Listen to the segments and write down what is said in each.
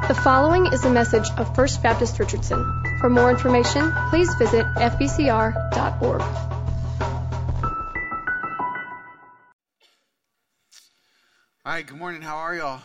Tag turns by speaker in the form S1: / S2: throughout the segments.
S1: The following is a message of First Baptist Richardson. For more information, please visit fbcr.org.
S2: All right, good morning. How are y'all?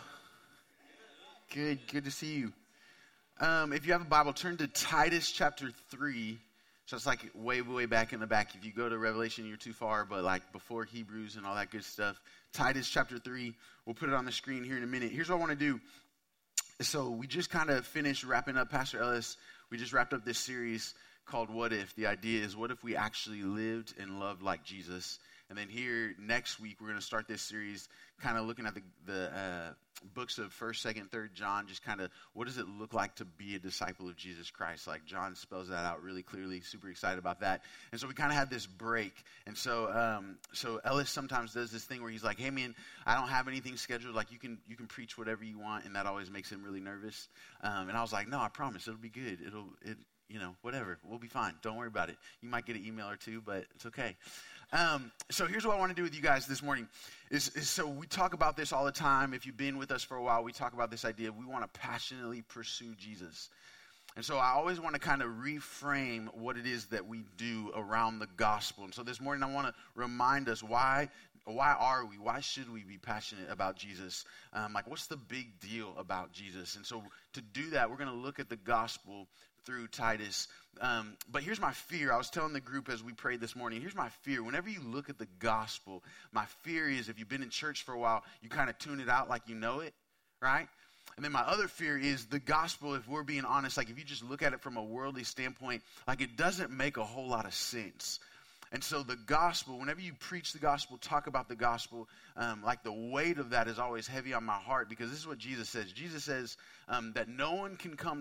S2: Good to see you. If you have a Bible, turn to Titus chapter 3. So it's like way back in the back. If you go to Revelation, you're too far, but like before Hebrews and all that good stuff. Titus chapter 3, we'll put it on the screen here in a minute. Here's what I want to do. So we just kind of finished wrapping up, Pastor Ellis, we just wrapped up this series called What If? The idea is, what if we actually lived and loved like Jesus? And then here next week, we're going to start this series kind of looking at the books of 1st, 2nd, 3rd John, just kind of what does it look like to be a disciple of Jesus Christ? Like John spells that out really clearly, super excited about that. And so we kind of had this break. And so so Ellis sometimes does this thing where he's like, hey man, I don't have anything scheduled. Like you can preach whatever you want. And that always makes him really nervous. And I was like, no, I promise it'll be good. Whatever. We'll be fine. Don't worry about it. You might get an email or two, but it's okay. So here's what I want to do with you guys this morning is so we talk about this all the time. If you've been with us for a while, we talk about this idea. We want to passionately pursue Jesus. And so I always want to kind of reframe what it is that we do around the gospel. And so this morning I want to remind us why should we be passionate about Jesus? What's the big deal about Jesus? And so to do that, we're going to look at the gospel through Titus. But here's my fear. I was telling the group as we prayed this morning, here's my fear. Whenever you look at the gospel, my fear is if you've been in church for a while, you kind of tune it out like you know it, right? And then my other fear is the gospel, if we're being honest, like if you just look at it from a worldly standpoint, like it doesn't make a whole lot of sense. And so the gospel, whenever you preach the gospel, talk about the gospel, like the weight of that is always heavy on my heart because this is what Jesus says. Jesus says that no one can come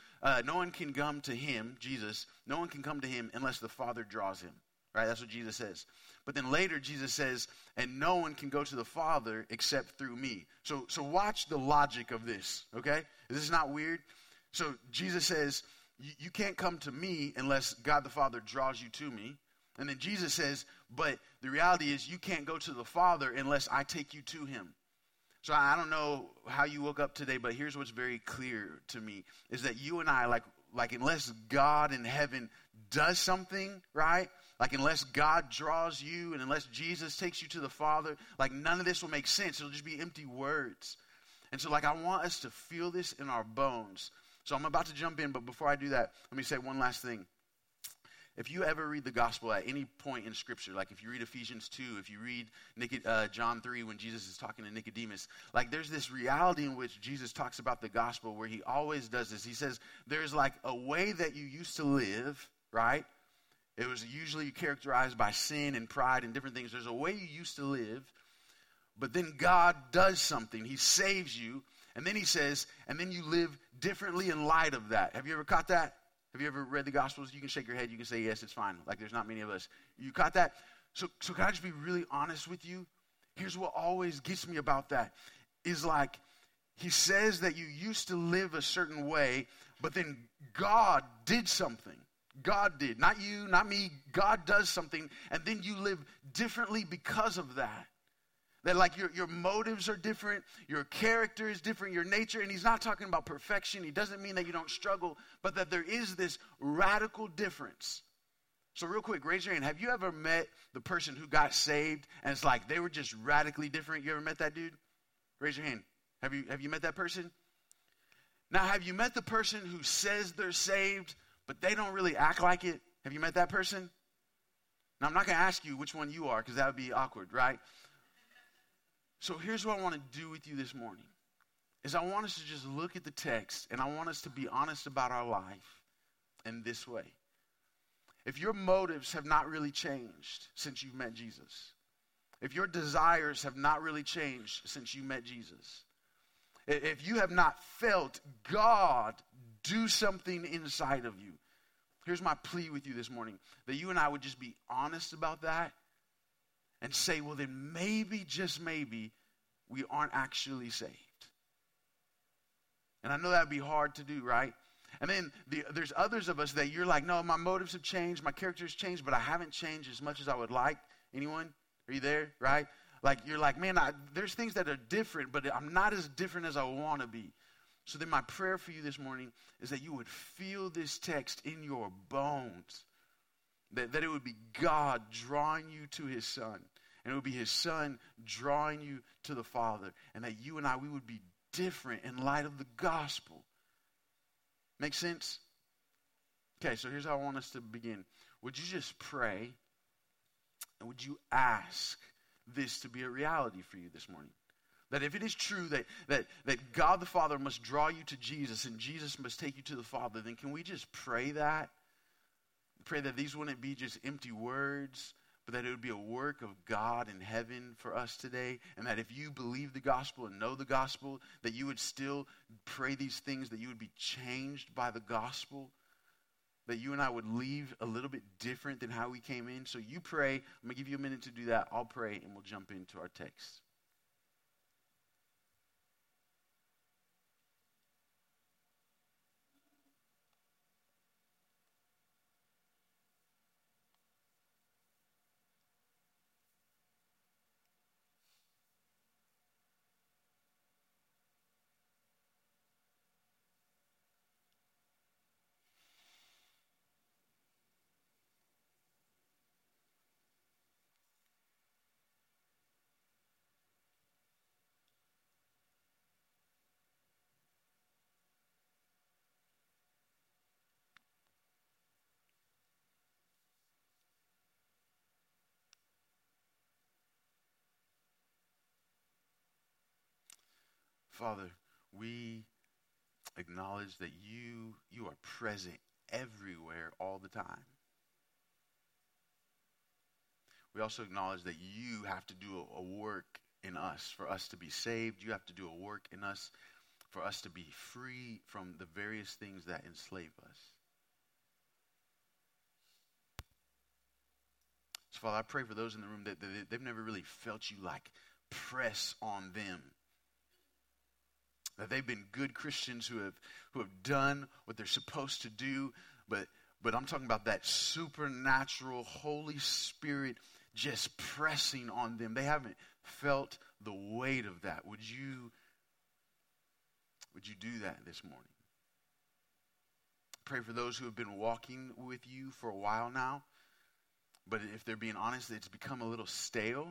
S2: to him, Jesus, no one can come to him unless the Father draws him, right? That's what Jesus says. But then later Jesus says, and no one can go to the Father except through me. So watch the logic of this, okay? Is this not weird? So Jesus says, you can't come to me unless God the Father draws you to me. And then Jesus says, but the reality is you can't go to the Father unless I take you to him. So I don't know how you woke up today, but here's what's very clear to me is that you and I, like unless God in heaven does something, right? Like unless God draws you and unless Jesus takes you to the Father, like none of this will make sense. It'll just be empty words. And so I want us to feel this in our bones. So I'm about to jump in, but before I do that, let me say one last thing. If you ever read the gospel at any point in Scripture, like if you read Ephesians 2, if you read John 3 when Jesus is talking to Nicodemus, like there's this reality in which Jesus talks about the gospel where he always does this. He says there's like a way that you used to live, right? It was usually characterized by sin and pride and different things. There's a way you used to live, but then God does something. He saves you, and then he says, and then you live differently in light of that. Have you ever caught that? Have you ever read the Gospels? You can shake your head. You can say, yes, it's fine. Like there's not many of us. You caught that? So can I just be really honest with you? Here's what always gets me about that is like he says that you used to live a certain way, but then God did something. God did. Not you, not me. God does something, and then you live differently because of that. That like your motives are different, your character is different, your nature, and he's not talking about perfection. He doesn't mean that you don't struggle, but that there is this radical difference. So real quick, raise your hand. Have you ever met the person who got saved and it's like they were just radically different? You ever met that dude? Raise your hand. Have you met that person? Now, have you met the person who says they're saved, but they don't really act like it? Have you met that person? Now, I'm not going to ask you which one you are because that would be awkward, right? So here's what I want to do with you this morning, is I want us to just look at the text, and I want us to be honest about our life in this way. If your motives have not really changed since you've met Jesus, if your desires have not really changed since you met Jesus, if you have not felt God do something inside of you, here's my plea with you this morning, that you and I would just be honest about that and say, well, then maybe, just maybe, we aren't actually saved. And I know that would be hard to do, right? And then there's others of us that you're like, no, my motives have changed, my character has changed, but I haven't changed as much as I would like. Anyone? Are you there, right? Like, you're like, man, there's things that are different, but I'm not as different as I want to be. So then my prayer for you this morning is that you would feel this text in your bones. That it would be God drawing you to his Son. And it would be his Son drawing you to the Father. And that you and I, we would be different in light of the gospel. Make sense? Okay, so here's how I want us to begin. Would you just pray? And would you ask this to be a reality for you this morning? That if it is true that God the Father must draw you to Jesus and Jesus must take you to the Father, then can we just pray that? Pray that these wouldn't be just empty words, but that it would be a work of God in heaven for us today. And that if you believe the gospel and know the gospel, that you would still pray these things, that you would be changed by the gospel. That you and I would leave a little bit different than how we came in. So you pray. I'm going to give you a minute to do that. I'll pray and we'll jump into our text. Father, we acknowledge that you are present everywhere all the time. We also acknowledge that you have to do a work in us for us to be saved. You have to do a work in us for us to be free from the various things that enslave us. So, Father, I pray for those in the room that they've never really felt you like press on them. That they've been good Christians who have done what they're supposed to do, but I'm talking about that supernatural Holy Spirit just pressing on them. They haven't felt the weight of that. Would you do that this morning? Pray for those who have been walking with you for a while now, but if they're being honest, it's become a little stale.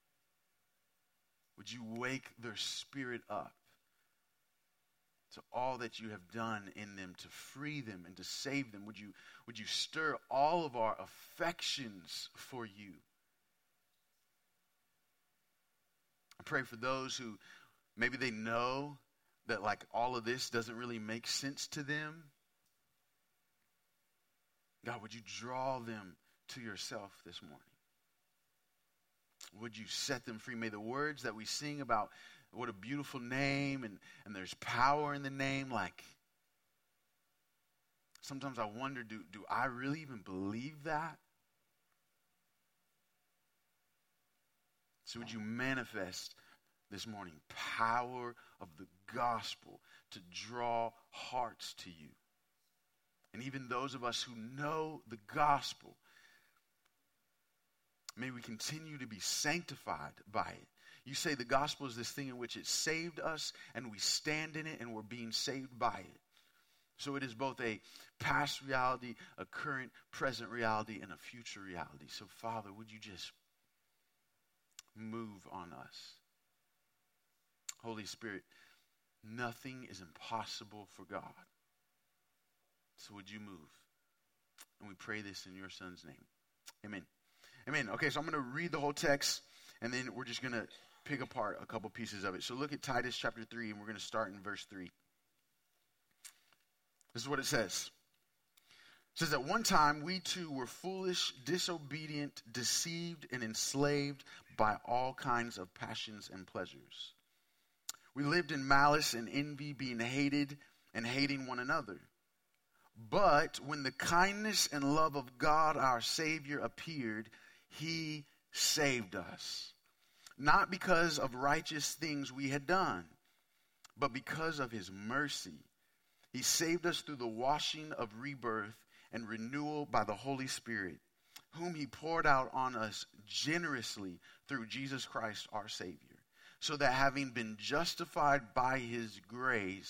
S2: Would you wake their spirit up to all that you have done in them to free them and to save them? Would you stir all of our affections for you? I pray for those who maybe they know that like all of this doesn't really make sense to them. God, would you draw them to yourself this morning? Would you set them free? May the words that we sing about what a beautiful name and there's power in the name, like sometimes I wonder, do I really even believe that? So would you manifest this morning power of the gospel to draw hearts to you? And even those of us who know the gospel, may we continue to be sanctified by it. You say the gospel is this thing in which it saved us and we stand in it and we're being saved by it. So it is both a past reality, a current, present reality, and a future reality. So Father, would you just move on us? Holy Spirit, nothing is impossible for God. So would you move? And we pray this in your Son's name. Amen. Amen. Okay, so I'm going to read the whole text, and then we're just going to pick apart a couple pieces of it. So look at Titus chapter 3, and we're going to start in verse 3. This is what it says. It says, "At one time we too were foolish, disobedient, deceived, and enslaved by all kinds of passions and pleasures. We lived in malice and envy, being hated and hating one another. But when the kindness and love of God our Savior appeared, He saved us. Not because of righteous things we had done, but because of His mercy. He saved us through the washing of rebirth and renewal by the Holy Spirit, whom He poured out on us generously through Jesus Christ our Savior, so that having been justified by His grace,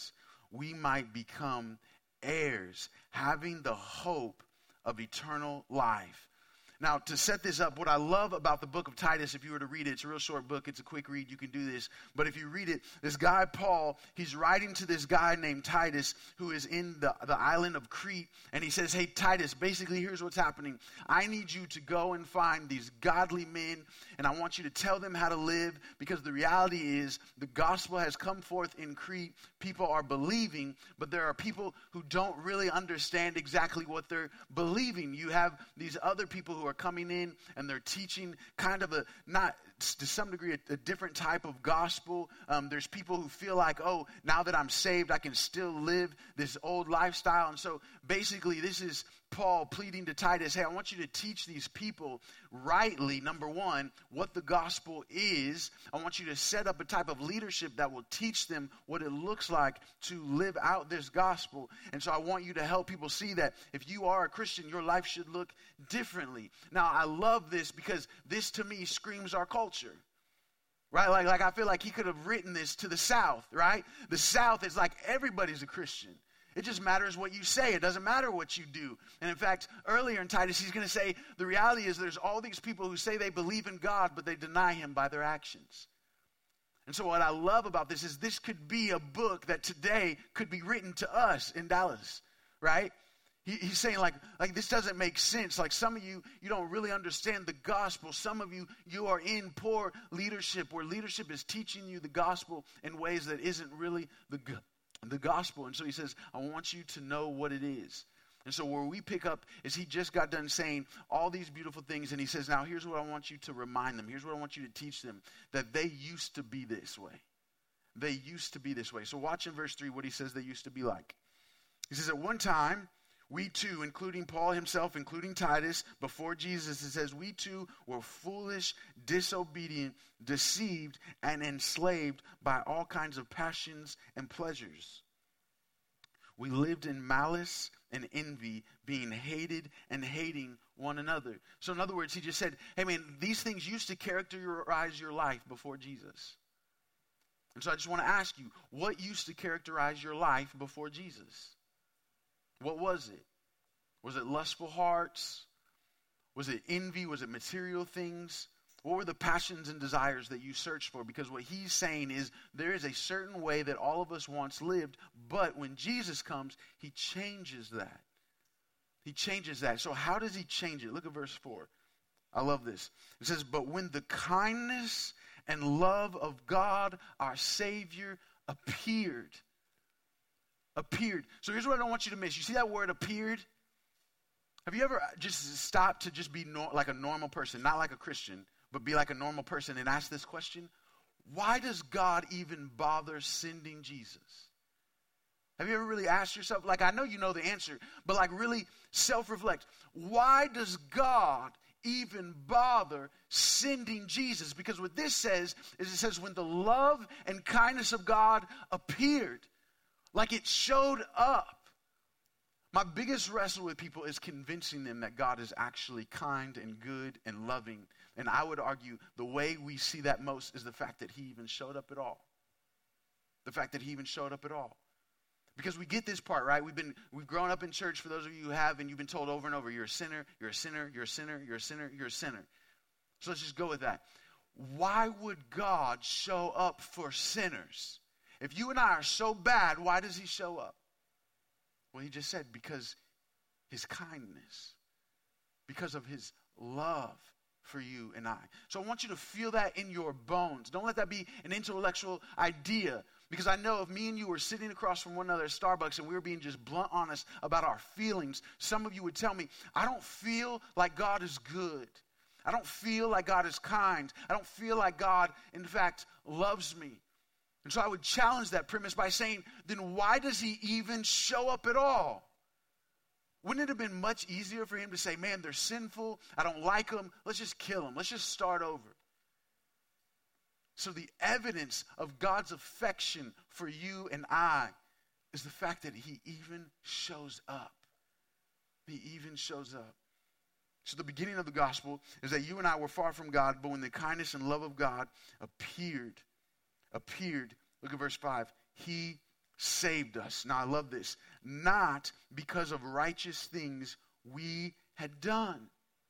S2: we might become heirs, having the hope of eternal life. Now, to set this up, what I love about the book of Titus, if you were to read it, it's a real short book, it's a quick read, you can do this. But if you read it, this guy, Paul, he's writing to this guy named Titus, who is in the island of Crete. And he says, hey, Titus, basically here's what's happening. I need you to go and find these godly men, and I want you to tell them how to live, because the reality is the gospel has come forth in Crete. People are believing, but there are people who don't really understand exactly what they're believing. You have these other people who are coming in and they're teaching kind of not to some degree a different type of gospel. There's people who feel like, oh, now that I'm saved, I can still live this old lifestyle. And so basically this is Paul pleading to Titus, hey, I want you to teach these people rightly, number one, what the gospel is. I want you to set up a type of leadership that will teach them what it looks like to live out this gospel. And so I want you to help people see that if you are a Christian, your life should look differently. Now, I love this because this to me screams our culture. Right? Like I feel like he could have written this to the South, right? The South is like everybody's a Christian. It just matters what you say. It doesn't matter what you do. And in fact, earlier in Titus, he's going to say, the reality is there's all these people who say they believe in God, but they deny him by their actions. And so what I love about this is this could be a book that today could be written to us in Dallas, right? He's saying like this doesn't make sense. Like some of you don't really understand the gospel. Some of you are in poor leadership where leadership is teaching you the gospel in ways that isn't really the gospel. And so he says, I want you to know what it is. And so where we pick up is he just got done saying all these beautiful things. And he says, now here's what I want you to remind them. Here's what I want you to teach them, that they used to be this way. They used to be this way. So watch in verse 3 what he says they used to be like. He says, at one time, we too, including Paul himself, including Titus, before Jesus, it says, we too were foolish, disobedient, deceived, and enslaved by all kinds of passions and pleasures. We lived in malice and envy, being hated and hating one another. So in other words, he just said, hey man, these things used to characterize your life before Jesus. And so I just want to ask you, what used to characterize your life before Jesus? What was it? Was it lustful hearts? Was it envy? Was it material things? What were the passions and desires that you searched for? Because what he's saying is there is a certain way that all of us once lived, but when Jesus comes, he changes that. He changes that. So how does he change it? Look at verse 4. I love this. It says, but when the kindness and love of God, our Savior, appeared. So here's what I don't want you to miss. You see that word appeared? Have you ever just stopped to just be like a normal person, not like a Christian, but be like a normal person and ask this question? Why does God even bother sending Jesus? Have you ever really asked yourself, like I know you know the answer, but like really self-reflect. Why does God even bother sending Jesus? Because what this says is it says when the love and kindness of God appeared. Like it showed up. My biggest wrestle with people is convincing them that God is actually kind and good and loving. And I would argue the way we see that most is the fact that he even showed up at all. The fact that he even showed up at all. Because we get this part, right? We've grown up in church, for those of you who have, and you've been told over and over, you're a sinner, you're a sinner, you're a sinner, you're a sinner, you're a sinner. So let's just go with that. Why would God show up for sinners? If you and I are so bad, why does he show up? Well, he just said because his kindness, because of his love for you and I. So I want you to feel that in your bones. Don't let that be an intellectual idea. Because I know if me and you were sitting across from one another at Starbucks and we were being just blunt honest about our feelings, some of you would tell me, I don't feel like God is good. I don't feel like God is kind. I don't feel like God, in fact, loves me. And so I would challenge that premise by saying, then why does he even show up at all? Wouldn't it have been much easier for him to say, man, they're sinful, I don't like them, let's just kill them, let's just start over. So the evidence of God's affection for you and I is the fact that he even shows up. He even shows up. So the beginning of the gospel is that you and I were far from God, but when the kindness and love of God appeared, look at verse 5, he saved us. Now I love this. Not because of righteous things we had done.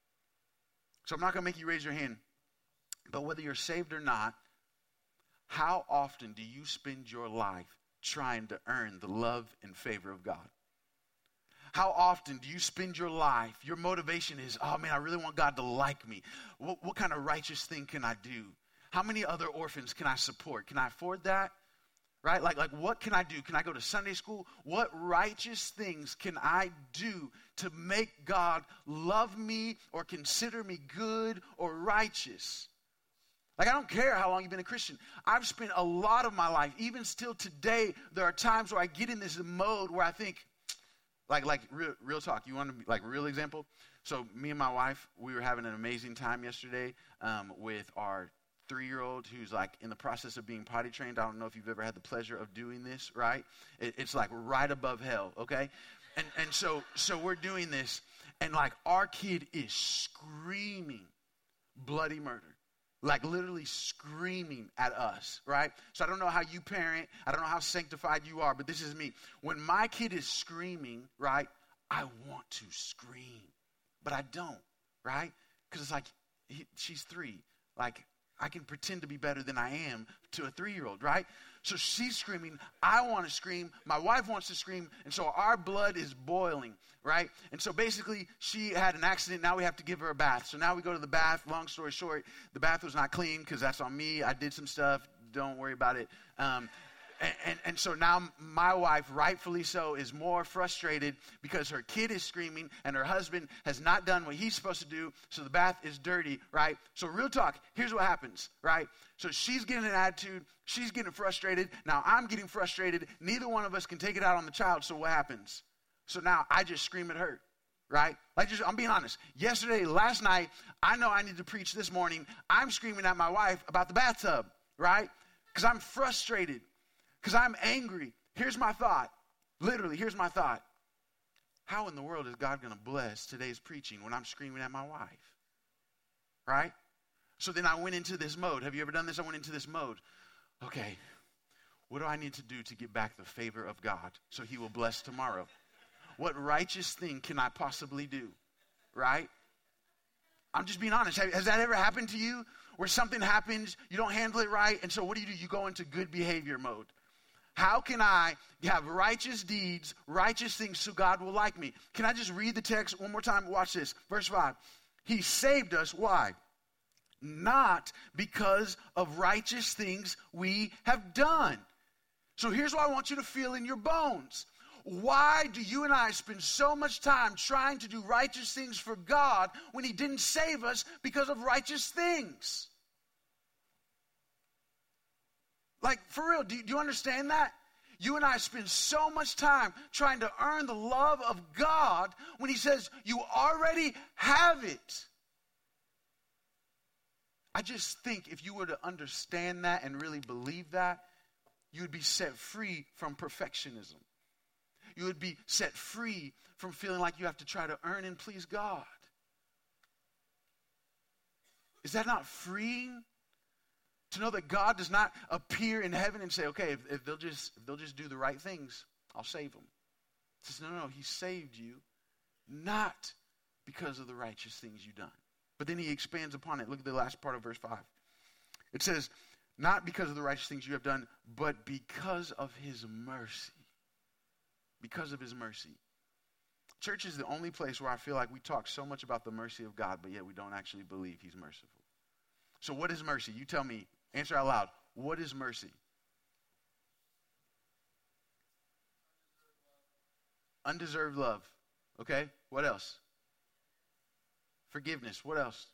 S2: So I'm not going to make you raise your hand. But whether you're saved or not, how often do you spend your life trying to earn the love and favor of God? How often do you spend your life, your motivation is, oh man, I really want God to like me. What kind of righteous thing can I do? How many other orphans can I support? Can I afford that? Right? Like what can I do? Can I go to Sunday school? What righteous things can I do to make God love me or consider me good or righteous? Like, I don't care how long you've been a Christian. I've spent a lot of my life, even still today, there are times where I get in this mode where I think, like real talk. You want to be like real example? So me and my wife, we were having an amazing time yesterday with our 3-year-old who's like in the process of being potty trained. I don't know if you've ever had the pleasure of doing this, right? It's like right above hell, okay? And so we're doing this, and like our kid is screaming bloody murder. Like literally screaming at us, right? So I don't know how you parent. I don't know how sanctified you are, but this is me. When my kid is screaming, right, I want to scream, but I don't, right? Because it's like, she's 3. Like, I can pretend to be better than I am to a 3-year-old, right? So she's screaming. I want to scream. My wife wants to scream. And so our blood is boiling, right? And so basically she had an accident. Now we have to give her a bath. So now we go to the bath. Long story short, the bath was not clean because that's on me. I did some stuff. Don't worry about it. And so now my wife, rightfully so, is more frustrated because her kid is screaming and her husband has not done what he's supposed to do, so the bath is dirty, right? So real talk, here's what happens, right? So she's getting an attitude, she's getting frustrated, now I'm getting frustrated, neither one of us can take it out on the child, so what happens? So now I just scream at her, right? I'm being honest. Last night, I know I need to preach this morning, I'm screaming at my wife about the bathtub, right? Because I'm frustrated. Because I'm angry. Here's my thought. Literally, here's my thought. How in the world is God going to bless today's preaching when I'm screaming at my wife? Right? So then I went into this mode. Have you ever done this? I went into this mode. Okay, what do I need to do to get back the favor of God so he will bless tomorrow? What righteous thing can I possibly do? Right? I'm just being honest. Has that ever happened to you? Where something happens, you don't handle it right, and so what do? You go into good behavior mode. How can I have righteous deeds, righteous things so God will like me? Can I just read the text one more time? Watch this. Verse 5. He saved us. Why? Not because of righteous things we have done. So here's what I want you to feel in your bones. Why do you and I spend so much time trying to do righteous things for God when he didn't save us because of righteous things? Like, for real, do you understand that? You and I spend so much time trying to earn the love of God when he says you already have it. I just think if you were to understand that and really believe that, you would be set free from perfectionism. You would be set free from feeling like you have to try to earn and please God. Is that not freeing? To know that God does not appear in heaven and say, okay, if they'll just do the right things, I'll save them. He says, no, he saved you not because of the righteous things you've done. But then he expands upon it. Look at the last part of verse 5. It says, not because of the righteous things you have done, but because of his mercy. Because of his mercy. Church is the only place where I feel like we talk so much about the mercy of God, but yet we don't actually believe he's merciful. So what is mercy? You tell me. Answer out loud. What is mercy? Undeserved love. Okay? What else? Forgiveness. What else?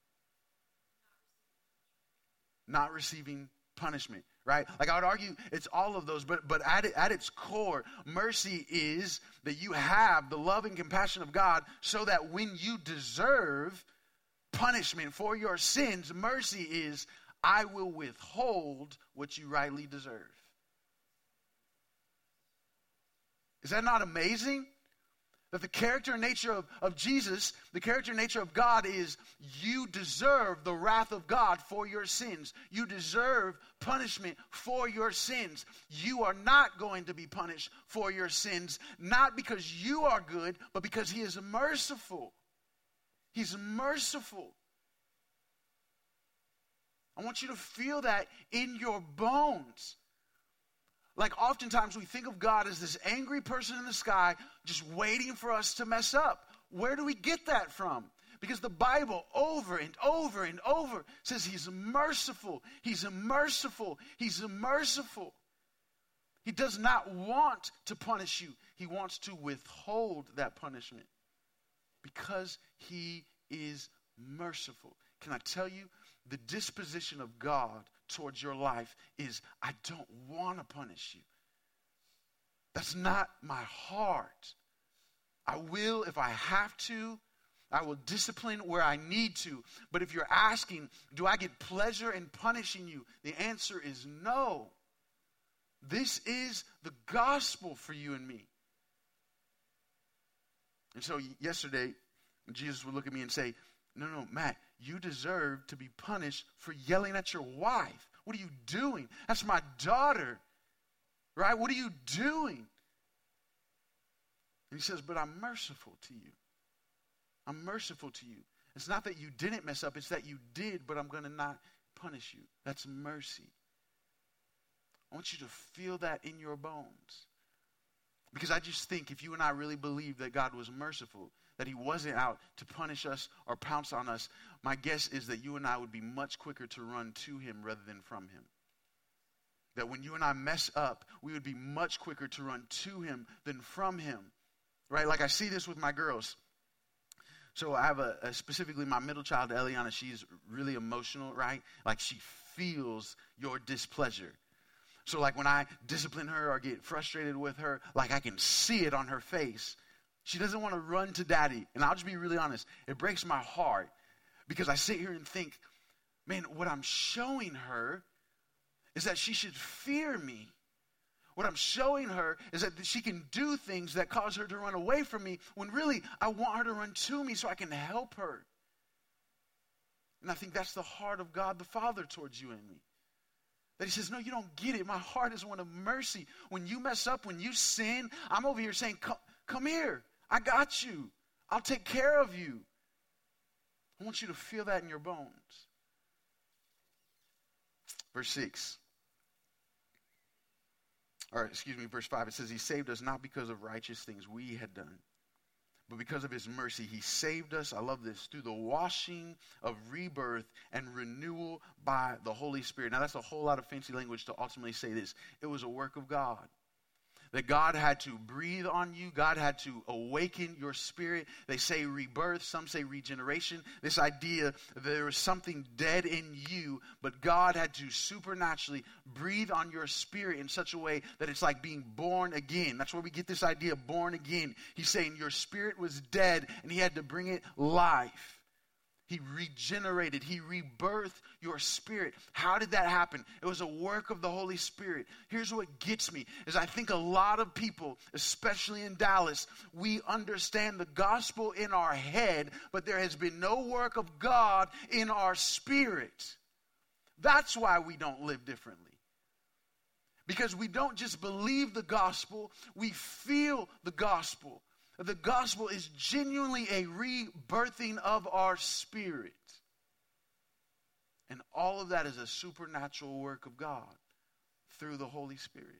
S2: Not receiving punishment. Right? Like I would argue it's all of those, but at its core, mercy is that you have the love and compassion of God so that when you deserve punishment for your sins, mercy is, I will withhold what you rightly deserve. Is that not amazing? That the character and nature of Jesus, the character and nature of God is you deserve the wrath of God for your sins. You deserve punishment for your sins. You are not going to be punished for your sins, not because you are good, but because he is merciful. He's merciful. I want you to feel that in your bones. Like oftentimes we think of God as this angry person in the sky just waiting for us to mess up. Where do we get that from? Because the Bible over and over and over says he's merciful. He's merciful. He's merciful. He does not want to punish you. He wants to withhold that punishment because he is merciful. Can I tell you, the disposition of God towards your life is, I don't want to punish you. That's not my heart. I will if I have to. I will discipline where I need to. But if you're asking, do I get pleasure in punishing you? The answer is no. This is the gospel for you and me. And so yesterday, Jesus would look at me and say, no, Matt, you deserve to be punished for yelling at your wife. What are you doing? That's my daughter, right? What are you doing? And he says, but I'm merciful to you. I'm merciful to you. It's not that you didn't mess up, it's that you did, but I'm going to not punish you. That's mercy. I want you to feel that in your bones. Because I just think if you and I really believe that God was merciful, that he wasn't out to punish us or pounce on us, my guess is that you and I would be much quicker to run to him rather than from him. That when you and I mess up, we would be much quicker to run to him than from him. Right? Like I see this with my girls. So I have specifically my middle child, Eliana, she's really emotional, right? Like she feels your displeasure. So like when I discipline her or get frustrated with her, like I can see it on her face. She doesn't want to run to daddy. And I'll just be really honest. It breaks my heart because I sit here and think, man, what I'm showing her is that she should fear me. What I'm showing her is that she can do things that cause her to run away from me when really I want her to run to me so I can help her. And I think that's the heart of God the Father towards you and me. That he says, no, you don't get it. My heart is one of mercy. When you mess up, when you sin, I'm over here saying, come here. I got you. I'll take care of you. I want you to feel that in your bones. Verse 6. Verse 5. It says, he saved us not because of righteous things we had done, but because of his mercy. He saved us, I love this, through the washing of rebirth and renewal by the Holy Spirit. Now that's a whole lot of fancy language to ultimately say this. It was a work of God. That God had to breathe on you. God had to awaken your spirit. They say rebirth. Some say regeneration. This idea that there was something dead in you, but God had to supernaturally breathe on your spirit in such a way that it's like being born again. That's where we get this idea of born again. He's saying your spirit was dead and he had to bring it life. He regenerated. He rebirthed your spirit. How did that happen? It was a work of the Holy Spirit. Here's what gets me, is I think a lot of people, especially in Dallas, we understand the gospel in our head, but there has been no work of God in our spirit. That's why we don't live differently. Because we don't just believe the gospel, we feel the gospel. The gospel is genuinely a rebirthing of our spirit. And all of that is a supernatural work of God through the Holy Spirit.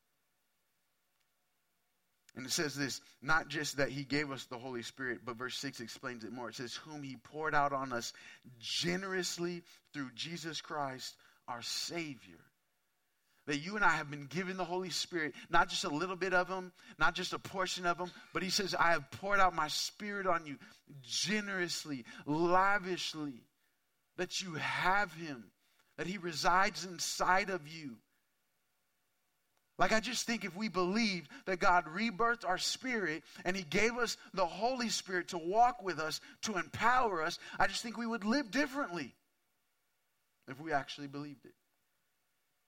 S2: And it says this, not just that he gave us the Holy Spirit, but verse 6 explains it more. It says, whom he poured out on us generously through Jesus Christ, our Savior. That you and I have been given the Holy Spirit, not just a little bit of him, not just a portion of him, but he says, I have poured out my Spirit on you generously, lavishly, that you have him, that he resides inside of you. Like I just think if we believe that God rebirthed our spirit and he gave us the Holy Spirit to walk with us, to empower us, I just think we would live differently if we actually believed it.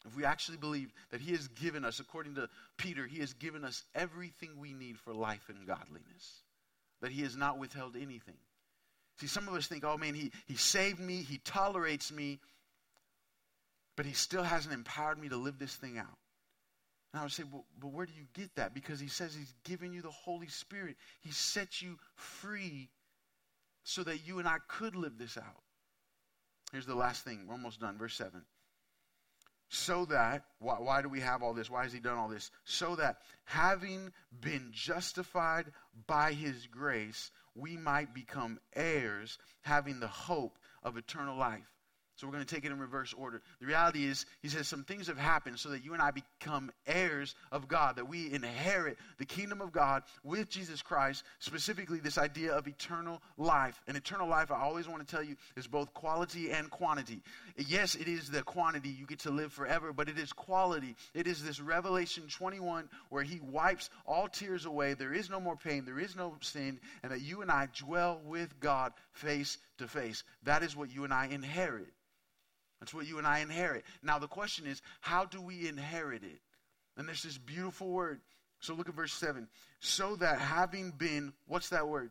S2: if we actually believe that he has given us, according to Peter, he has given us everything we need for life and godliness, that he has not withheld anything. See, some of us think, oh man, he saved me, he tolerates me, but he still hasn't empowered me to live this thing out. And I would say, well, but where do you get that? Because he says he's given you the Holy Spirit. He set you free so that you and I could live this out. Here's the last thing. We're almost done. Verse 7. So that, why do we have all this? Why has he done all this? So that having been justified by his grace, we might become heirs, having the hope of eternal life. So we're going to take it in reverse order. The reality is, he says some things have happened so that you and I become heirs of God, that we inherit the kingdom of God with Jesus Christ, specifically this idea of eternal life. And eternal life, I always want to tell you, is both quality and quantity. Yes, it is the quantity, you get to live forever, but it is quality. It is this Revelation 21 where he wipes all tears away. There is no more pain, there is no sin, and that you and I dwell with God face to face. That is what you and I inherit. That's what you and I inherit. Now the question is, how do we inherit it? And there's this beautiful word. So look at verse 7. So that having been, what's that word?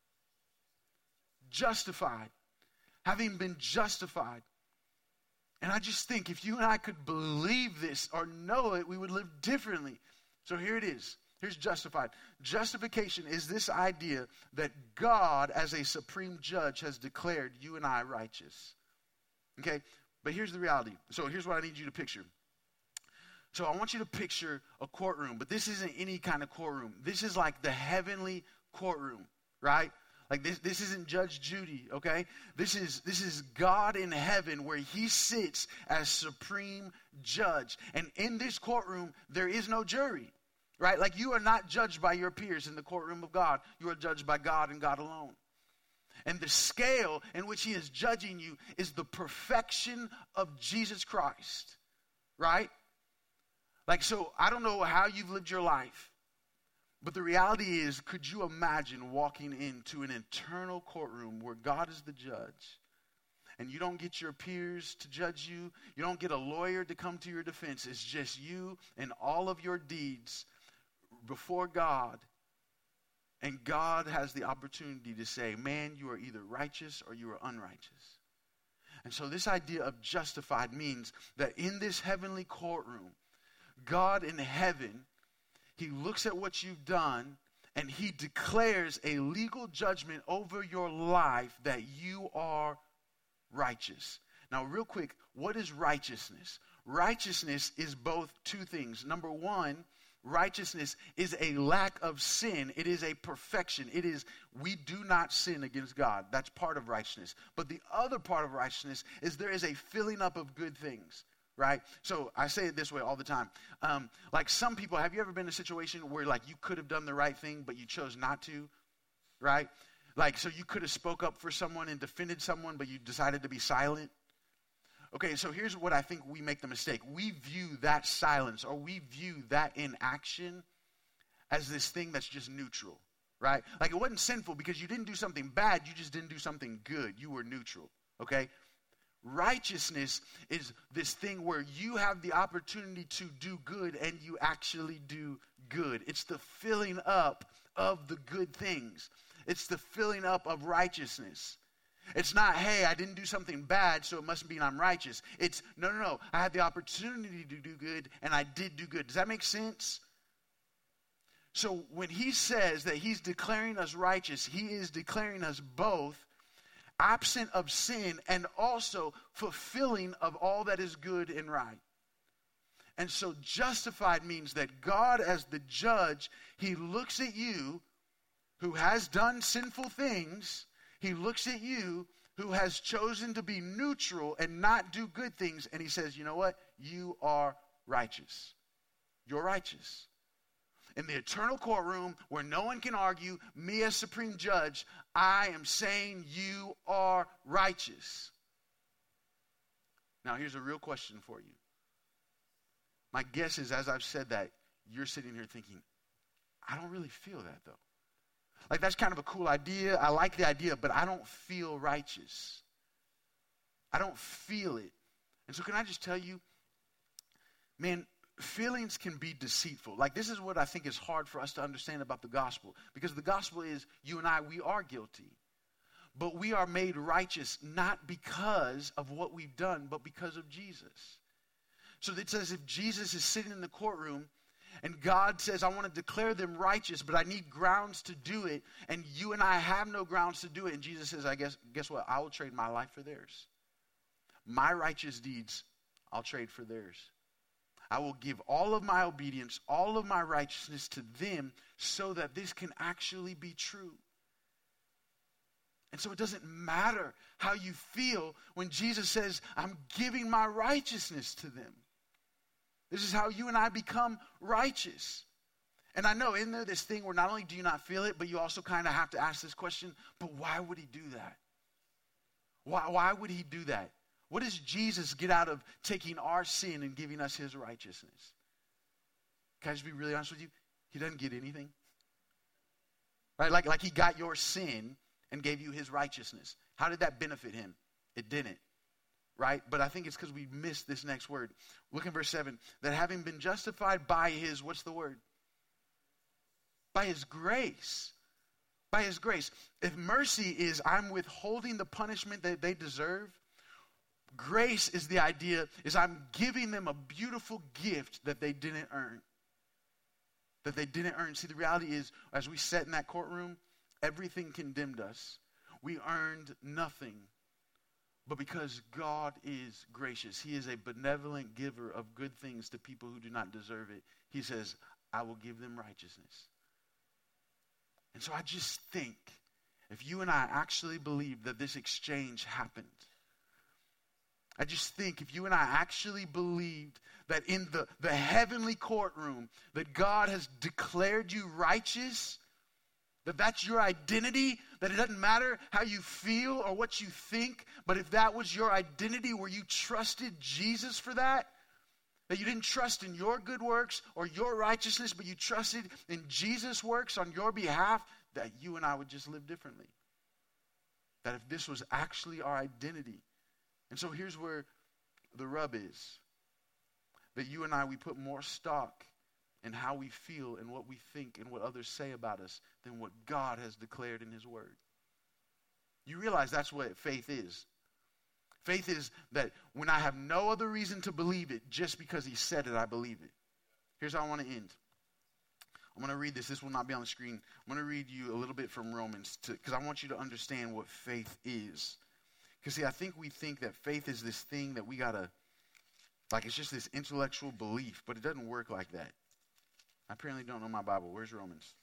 S2: Justified. Having been justified. And I just think if you and I could believe this or know it, we would live differently. So here it is. Here's justified. Justification is this idea that God as a supreme judge has declared you and I righteous. Okay? But here's the reality. So here's what I need you to picture. So I want you to picture a courtroom, but this isn't any kind of courtroom. This is like the heavenly courtroom, right? Like this isn't Judge Judy, okay? This is God in heaven where he sits as supreme judge. And in this courtroom, there is no jury, right? Like you are not judged by your peers in the courtroom of God. You are judged by God and God alone. And the scale in which he is judging you is the perfection of Jesus Christ, right? Like, so I don't know how you've lived your life, but the reality is, could you imagine walking into an eternal courtroom where God is the judge, and you don't get your peers to judge you, you don't get a lawyer to come to your defense, it's just you and all of your deeds before God. And God has the opportunity to say, man, you are either righteous or you are unrighteous. And so this idea of justified means that in this heavenly courtroom, God in heaven, he looks at what you've done and he declares a legal judgment over your life that you are righteous. Now, real quick, what is righteousness? Righteousness is both two things. Number one, righteousness is a lack of sin. It is a perfection. It is, we do not sin against God. That's part of righteousness. But the other part of righteousness is there is a filling up of good things, right? So I say it this way all the time. Like some people, have you ever been in a situation where like you could have done the right thing, but you chose not to, right? Like, so you could have spoke up for someone and defended someone, but you decided to be silent. Okay, so here's what I think we make the mistake. We view that silence or we view that inaction as this thing that's just neutral, right? Like it wasn't sinful because you didn't do something bad, you just didn't do something good. You were neutral, okay? Righteousness is this thing where you have the opportunity to do good and you actually do good. It's the filling up of the good things. It's the filling up of righteousness. It's not, hey, I didn't do something bad, so it must mean I'm righteous. It's, no. I had the opportunity to do good, and I did do good. Does that make sense? So when he says that he's declaring us righteous, he is declaring us both absent of sin and also fulfilling of all that is good and right. And so justified means that God as the judge, he looks at you who has done sinful things. He looks at you who has chosen to be neutral and not do good things, and he says, you know what? You are righteous. You're righteous. In the eternal courtroom where no one can argue, me as supreme judge, I am saying you are righteous. Now, here's a real question for you. My guess is, as I've said that, you're sitting here thinking, I don't really feel that, though. Like, that's kind of a cool idea. I like the idea, but I don't feel righteous. I don't feel it. And so can I just tell you, man, feelings can be deceitful. Like, this is what I think is hard for us to understand about the gospel. Because the gospel is, you and I, we are guilty. But we are made righteous not because of what we've done, but because of Jesus. So it says if Jesus is sitting in the courtroom and God says, I want to declare them righteous, but I need grounds to do it, and you and I have no grounds to do it, and Jesus says, guess what? I will trade my life for theirs. My righteous deeds, I'll trade for theirs. I will give all of my obedience, all of my righteousness to them so that this can actually be true. And so it doesn't matter how you feel when Jesus says, I'm giving my righteousness to them. This is how you and I become righteous. And I know, isn't there this thing where not only do you not feel it, but you also kind of have to ask this question, but why would he do that? Why would he do that? What does Jesus get out of taking our sin and giving us his righteousness? Can I just be really honest with you? He doesn't get anything. Right? Like he got your sin and gave you his righteousness. How did that benefit him? It didn't. Right? But I think it's because we missed this next word. Look in verse 7. That having been justified by his, what's the word? By his grace. By his grace. If mercy is I'm withholding the punishment that they deserve, grace is the idea, is I'm giving them a beautiful gift that they didn't earn. That they didn't earn. See, the reality is, as we sat in that courtroom, everything condemned us. We earned nothing. But because God is gracious, he is a benevolent giver of good things to people who do not deserve it. He says, I will give them righteousness. And so I just think, if you and I actually believe that this exchange happened, I just think if you and I actually believed that in the heavenly courtroom that God has declared you righteous, that that's your identity, that it doesn't matter how you feel or what you think, but if that was your identity where you trusted Jesus for that you didn't trust in your good works or your righteousness, but you trusted in Jesus' works on your behalf, that you and I would just live differently. That if this was actually our identity. And so here's where the rub is. That you and I, we put more stock in how we feel and what we think and what others say about us than what God has declared in his word. You realize that's what faith is. Faith is that when I have no other reason to believe it, just because he said it, I believe it. Here's how I want to end. I'm going to read this. This will not be on the screen. I'm going to read you a little bit from Romans because I want you to understand what faith is. Because see, I think we think that faith is this thing that we got to, like it's just this intellectual belief, but it doesn't work like that. I apparently don't know my Bible. Where's Romans?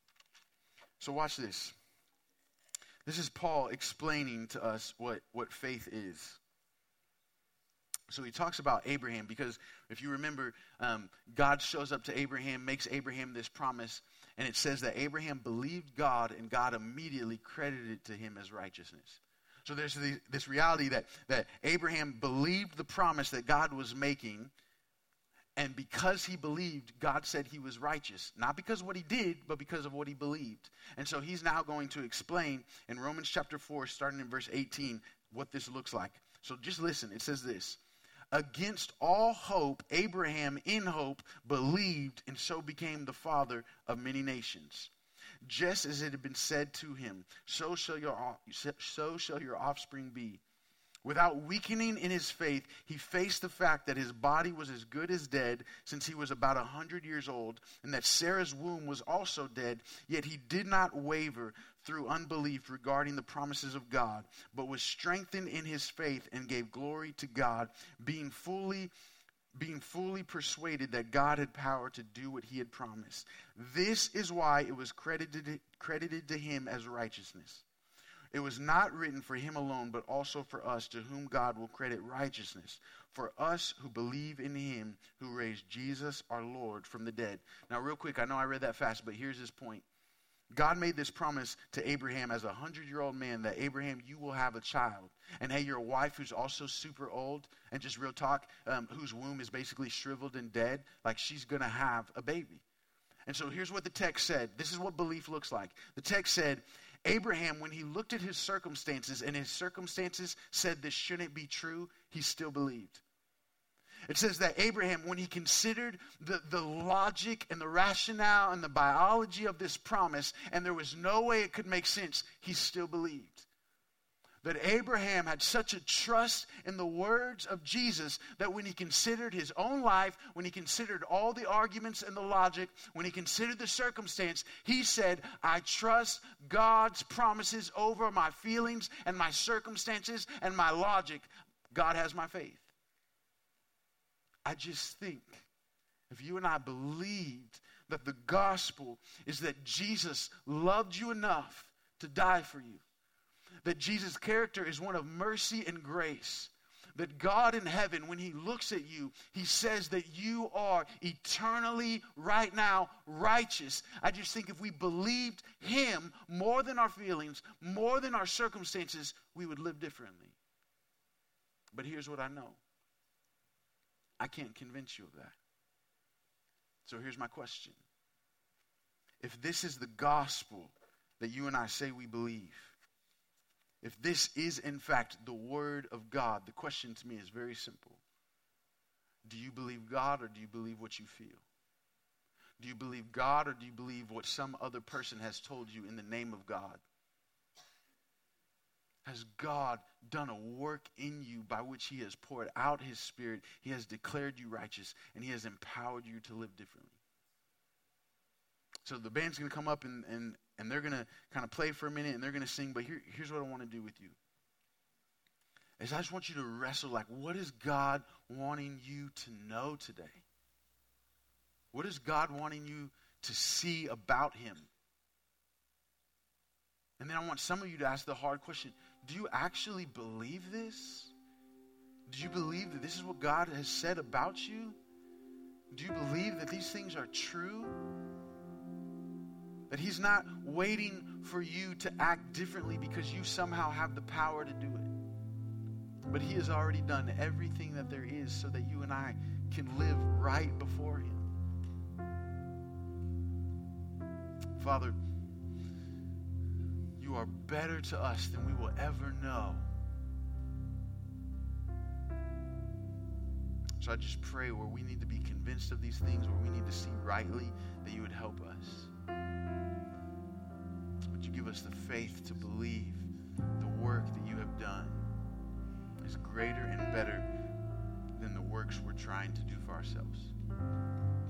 S2: So watch this. This is Paul explaining to us what faith is. So he talks about Abraham because if you remember, God shows up to Abraham, makes Abraham this promise, and it says that Abraham believed God and God immediately credited it to him as righteousness. So there's this reality that Abraham believed the promise that God was making, and because he believed, God said he was righteous. Not because of what he did, but because of what he believed. And so he's now going to explain in Romans chapter 4, starting in verse 18, what this looks like. So just listen. It says this. Against all hope, Abraham in hope believed and so became the father of many nations. Just as it had been said to him, so shall your offspring be. Without weakening in his faith, he faced the fact that his body was as good as dead since he was about 100 years old, and that Sarah's womb was also dead, yet he did not waver through unbelief regarding the promises of God, but was strengthened in his faith and gave glory to God, being fully persuaded that God had power to do what he had promised. This is why it was credited to him as righteousness. It was not written for him alone, but also for us, to whom God will credit righteousness, for us who believe in him who raised Jesus our Lord from the dead. Now, real quick, I know I read that fast, but here's his point. God made this promise to Abraham as a 100-year-old man that, Abraham, you will have a child. And hey, your wife who's also super old, and just real talk, whose womb is basically shriveled and dead, like she's going to have a baby. And so here's what the text said. This is what belief looks like. The text said, Abraham, when he looked at his circumstances and his circumstances said this shouldn't be true, he still believed. It says that Abraham, when he considered the logic and the rationale and the biology of this promise, and there was no way it could make sense, he still believed. That Abraham had such a trust in the words of Jesus that when he considered his own life, when he considered all the arguments and the logic, when he considered the circumstance, he said, I trust God's promises over my feelings and my circumstances and my logic. God has my faith. I just think if you and I believed that the gospel is that Jesus loved you enough to die for you, that Jesus' character is one of mercy and grace, that God in heaven, when he looks at you, he says that you are eternally, right now, righteous. I just think if we believed him more than our feelings, more than our circumstances, we would live differently. But here's what I know. I can't convince you of that. So here's my question. If this is the gospel that you and I say we believe, if this is in fact the word of God, the question to me is very simple. Do you believe God or do you believe what you feel? Do you believe God or do you believe what some other person has told you in the name of God? Has God done a work in you by which he has poured out his Spirit, he has declared you righteous, and he has empowered you to live differently? So the band's going to come up and they're going to kind of play for a minute and they're going to sing, but here's what I want to do with you. Is I just want you to wrestle, like, what is God wanting you to know today? What is God wanting you to see about him? And then I want some of you to ask the hard question. Do you actually believe this? Do you believe that this is what God has said about you? Do you believe that these things are true? That he's not waiting for you to act differently because you somehow have the power to do it. But he has already done everything that there is so that you and I can live right before him. Father, you are better to us than we will ever know. So I just pray where we need to be convinced of these things, where we need to see rightly, that you would help us. Would you give us the faith to believe the work that you have done is greater and better than the works we're trying to do for ourselves.